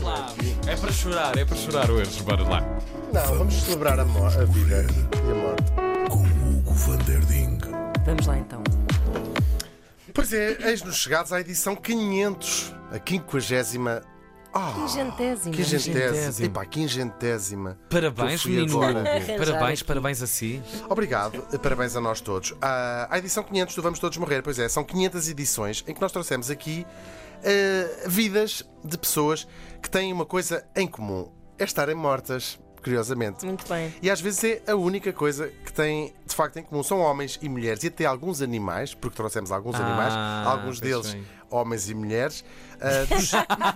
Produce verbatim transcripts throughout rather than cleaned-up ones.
lá. É para chorar, é para chorar hoje. Bora lá. Não, vamos celebrar a, mo- a vida e a morte. Com Hugo van der Ding. Vamos lá então. Pois é, eis-nos chegados à edição quinhentos, a quinquagésima. Ah, Quingentésima. Quingentésima. Epá, quingentésima. Parabéns, Que eu fui menino agora. Hugo. Arranjar Parabéns, aqui. parabéns a si. Obrigado, parabéns a nós todos. À, à edição quinhentos do Vamos Todos Morrer, pois é, são quinhentas edições em que nós trouxemos aqui uh, vidas de pessoas que têm uma coisa em comum: é estarem mortas, curiosamente. Muito bem. E às vezes é a única coisa que têm de facto em comum. São homens e mulheres e até alguns animais, porque trouxemos alguns Ah, animais, alguns pois deles bem. homens e mulheres. Uh, dos-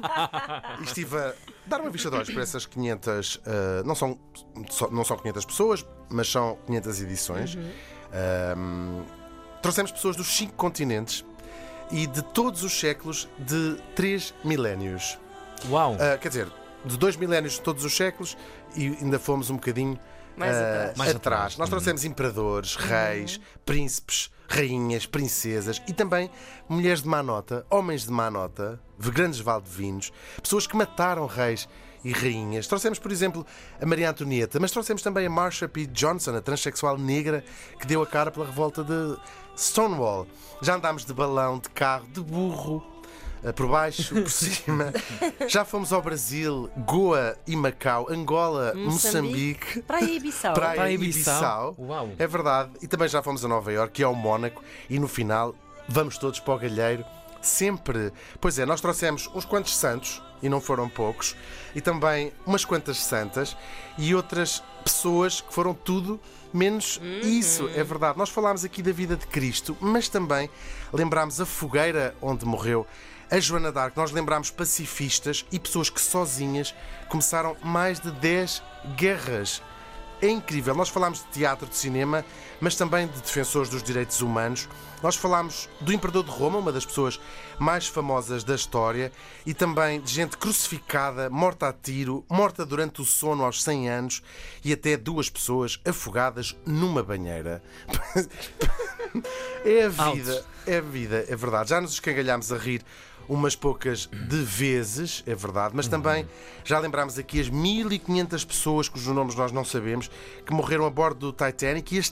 e estive a dar uma vista de olhos para essas quinhentas. Uh, não, são, só- não são quinhentas pessoas, mas são quinhentas edições. Um, trouxemos pessoas dos cinco continentes e de todos os séculos de três milénios. Uau. Uh, quer dizer, de dois milénios de todos os séculos e ainda fomos um bocadinho Mais uh, atrás. Mais atrás. atrás. Nós trouxemos imperadores, reis, príncipes, rainhas, princesas e também mulheres de má nota, homens de má nota, grandes valdevinos, pessoas que mataram reis e rainhas. Trouxemos, por exemplo, a Maria Antonieta, mas trouxemos também a Marsha P. Johnson, a transexual negra que deu a cara pela revolta de Stonewall. Já andámos de balão, de carro, de burro, eh, por baixo, por cima. Já fomos ao Brasil, Goa e Macau, Angola, Moçambique. Moçambique, Praia e Bissau. Praia Praia e e Bissau. Bissau. Uau. É verdade. E também já fomos a Nova Iorque e ao Mónaco. E no final vamos todos para o Galheiro. Sempre. Pois é, nós trouxemos uns quantos santos, e não foram poucos, e também umas quantas santas e outras pessoas que foram tudo menos isso. É verdade. Nós falámos aqui da vida de Cristo, mas também lembrámos a fogueira onde morreu a Joana d'Arc. Nós lembrámos pacifistas e pessoas que sozinhas começaram mais de dez guerras. É incrível. Nós falámos de teatro, de cinema, mas também de defensores dos direitos humanos. Nós falámos do Imperador de Roma, uma das pessoas mais famosas da história, e também de gente crucificada, morta a tiro, morta durante o sono aos cem anos e até duas pessoas afogadas numa banheira. É a vida, é a vida, é verdade. Já nos escangalhámos a rir umas poucas de vezes, é verdade, mas também já lembrámos aqui as mil e quinhentas pessoas cujos nomes nós não sabemos que morreram a bordo do Titanic e as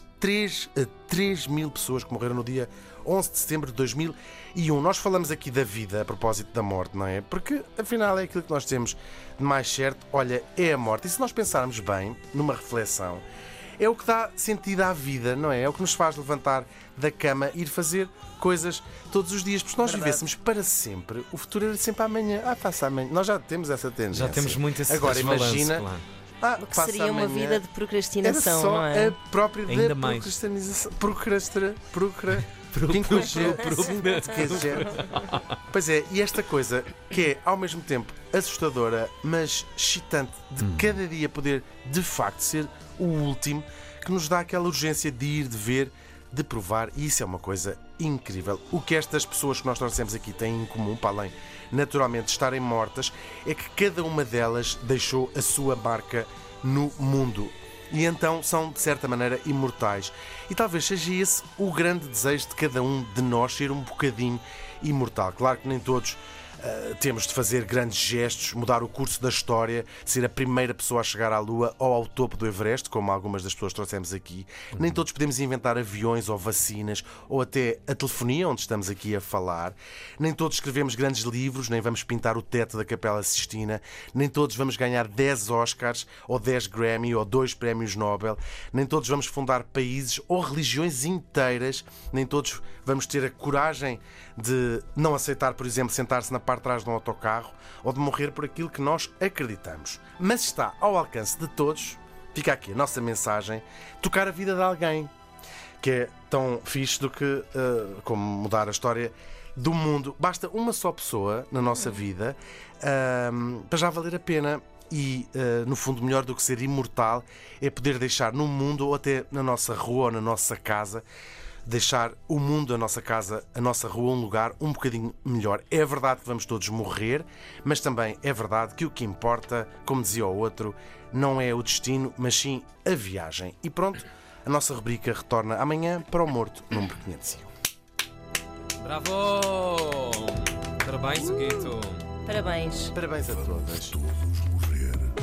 três mil pessoas que morreram no dia onze de setembro de dois mil e um. Nós falamos aqui da vida a propósito da morte, não é? Porque afinal é aquilo que nós temos de mais certo, olha, é a morte. E se nós pensarmos bem, numa reflexão, é o que dá sentido à vida, não é? É o que nos faz levantar da cama e ir fazer coisas todos os dias. Porque se nós Verdade. vivêssemos para sempre, o futuro era sempre amanhã. Ah, passa amanhã. Nós já temos essa tendência. Já temos muito esse Agora esse balanço, imagina. claro. Ah, O que passa seria uma amanhã. vida de Era procrastinação, só não é? a própria Ainda da mais. procrastinização. Procrastra. Procra. Pro- Quinquagésimo. pro- pro- Quinquagésimo. Pois é, e esta coisa que é ao mesmo tempo assustadora, mas excitante de cada dia poder de facto ser o último, que nos dá aquela urgência de ir, de ver, de provar, e isso é uma coisa incrível. O que estas pessoas que nós trouxemos aqui têm em comum, para além naturalmente de estarem mortas, é que cada uma delas deixou a sua marca no mundo. E então são, de certa maneira, imortais. E talvez seja esse o grande desejo de cada um de nós, ser um bocadinho imortal. Claro que nem todos uh, temos de fazer grandes gestos, mudar o curso da história, ser a primeira pessoa a chegar à Lua ou ao topo do Everest, como algumas das pessoas trouxemos aqui. Uhum. Nem todos podemos inventar aviões ou vacinas, ou até a telefonia, onde estamos aqui a falar. Nem todos escrevemos grandes livros, nem vamos pintar o teto da Capela Sistina. Nem todos vamos ganhar dez Oscars, ou dez Grammy, ou dois prémios Nobel. Nem todos vamos fundar países ou religiões inteiras. Nem todos vamos ter a coragem de não aceitar, por exemplo, sentar-se na parte de trás de um autocarro ou de morrer por aquilo que nós acreditamos. Mas está ao alcance de todos, fica aqui a nossa mensagem, tocar a vida de alguém, que é tão fixe do que uh, como mudar a história do mundo. Basta uma só pessoa na nossa vida uh, para já valer a pena. E, uh, no fundo, melhor do que ser imortal é poder deixar no mundo, ou até na nossa rua ou na nossa casa, deixar o mundo, a nossa casa, a nossa rua, um lugar um bocadinho melhor. É verdade que vamos todos morrer, mas também é verdade que o que importa, como dizia o outro, não é o destino, mas sim a viagem. E pronto, a nossa rubrica retorna amanhã para o Morto número quinhentos e um. Bravo! Parabéns, Huguito. Parabéns. Parabéns a todas. Todos morrer.